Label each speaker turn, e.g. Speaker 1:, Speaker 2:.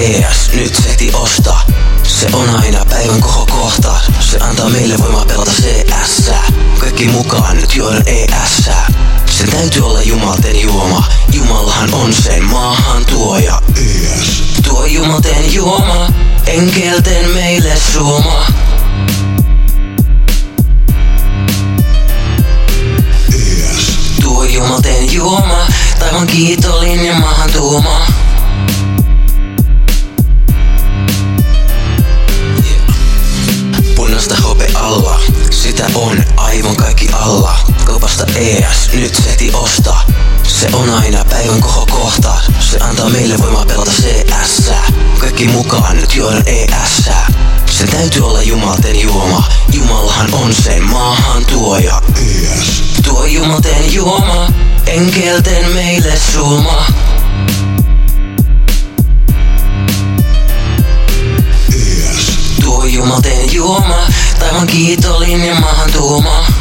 Speaker 1: ES, nyt sehti ostaa. Se on aina päivän kohokohta. Se antaa meille voimaa pelata CS. Kaikki mukaan nyt juoda ES. Sen täytyy olla jumalten juoma. Jumalahan on sen maahan tuoja.
Speaker 2: ES.
Speaker 1: Tuo jumalten juoma, enkelten meille suoma.
Speaker 2: ES.
Speaker 1: Tuo jumalten juoma, taivaan kiitollinen ja maahan tuoma. Punaista hope alla, sitä on aivan kaikki alla. Kaupasta ES, nyt sehti ostaa. Se on aina päivän kohokohta. Se antaa meille voimaa pelata CS. Kaikki mukaan nyt juoda ES. Sen täytyy olla jumalten juoma. Jumalahan on sen maahan tuoja.
Speaker 2: ES.
Speaker 1: Tuo jumalten juoma, enkelten meille suoma.
Speaker 2: ES.
Speaker 1: Tuo jumalten juoma, taivaan kiitollinen ja maahan tuoma.